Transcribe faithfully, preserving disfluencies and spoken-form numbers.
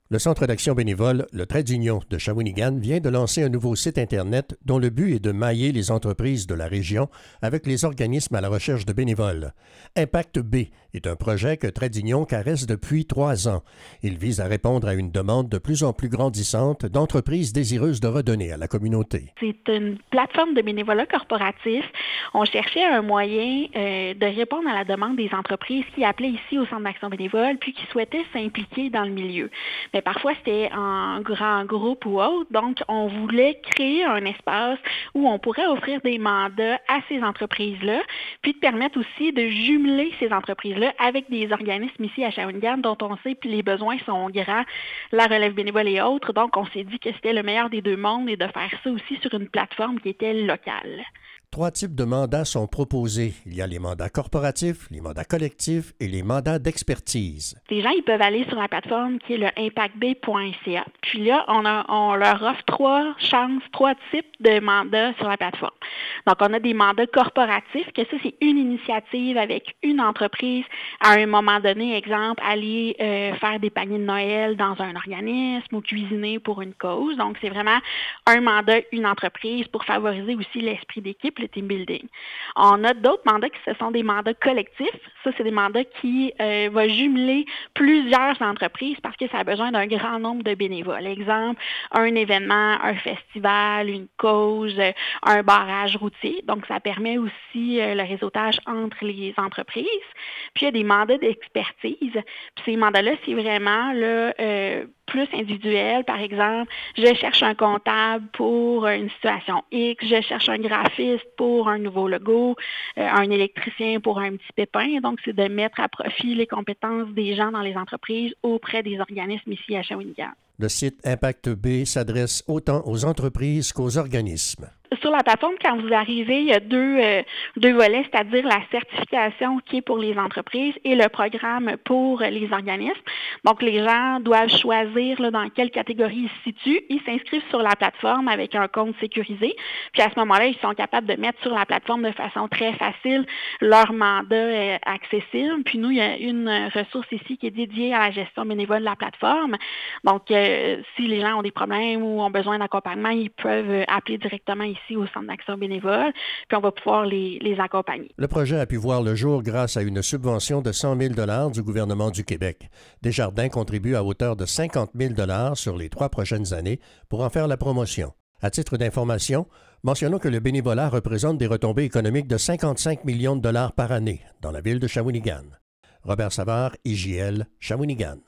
Le Centre d'action bénévole, le Trait d'Union de Shawinigan, vient de lancer un nouveau site Internet dont le but est de mailler les entreprises de la région avec les organismes à la recherche de bénévoles. Impact B est un projet que Trait d'Union caresse depuis trois ans. Il vise à répondre à une demande de plus en plus grandissante d'entreprises désireuses de redonner à la communauté. C'est une plateforme de bénévolat corporatif. On cherchait un moyen euh, de répondre à la demande des entreprises qui appelaient ici au Centre d'action bénévole puis qui souhaitaient s'impliquer dans le milieu. Mais parfois, c'était en grand groupe ou autre. Donc, on voulait créer un espace où on pourrait offrir des mandats à ces entreprises-là, puis de permettre aussi de jumeler ces entreprises-là avec des organismes ici à Shawinigan dont on sait que les besoins sont grands, la relève bénévole et autres. Donc, on s'est dit que c'était le meilleur des deux mondes et de faire ça aussi sur une plateforme qui était locale. Trois types de mandats sont proposés. Il y a les mandats corporatifs, les mandats collectifs et les mandats d'expertise. Les gens, ils peuvent aller sur la plateforme qui est le impact b point c a. Puis là, on, a, on leur offre trois chances, trois types de mandats sur la plateforme. Donc, on a des mandats corporatifs, que ça, c'est une initiative avec une entreprise à un moment donné, exemple, aller euh, faire des paniers de Noël dans un organisme ou cuisiner pour une cause. Donc, c'est vraiment un mandat, une entreprise pour favoriser aussi l'esprit d'équipe, le team building. On a d'autres mandats qui ce sont des mandats collectifs. Ça, c'est des mandats qui euh, vont jumeler plusieurs entreprises parce que ça a besoin d'un grand nombre de bénévoles. Exemple, un événement, un festival, une cause, un barrage routier. Donc, ça permet aussi euh, le réseautage entre les entreprises. Puis, il y a des mandats d'expertise. Puis, ces mandats-là, c'est vraiment là, euh, plus individuel. Par exemple, je cherche un comptable pour une situation X, je cherche un graphiste pour un nouveau logo, euh, un électricien pour un petit pépin. Donc, c'est de mettre à profit les compétences des gens dans les entreprises auprès des organismes ici à Shawinigan. Le site Impact B s'adresse autant aux entreprises qu'aux organismes. Sur la plateforme, quand vous arrivez, il y a deux, euh, deux volets, c'est-à-dire la certification qui est pour les entreprises et le programme pour les organismes. Donc, les gens doivent choisir là, dans quelle catégorie ils se situent. Ils s'inscrivent sur la plateforme avec un compte sécurisé. Puis à ce moment-là, ils sont capables de mettre sur la plateforme de façon très facile leur mandat euh, accessible. Puis nous, il y a une ressource ici qui est dédiée à la gestion bénévole de la plateforme. Donc, euh, si les gens ont des problèmes ou ont besoin d'accompagnement, ils peuvent appeler directement ici ici au Centre d'action bénévole, puis on va pouvoir les, les accompagner. Le projet a pu voir le jour grâce à une subvention de cent mille dollars du gouvernement du Québec. Desjardins contribue à hauteur de cinquante mille dollars sur les trois prochaines années pour en faire la promotion. À titre d'information, mentionnons que le bénévolat représente des retombées économiques de cinquante-cinq millions de dollars par année dans la ville de Shawinigan. Robert Savard, I J L, Shawinigan.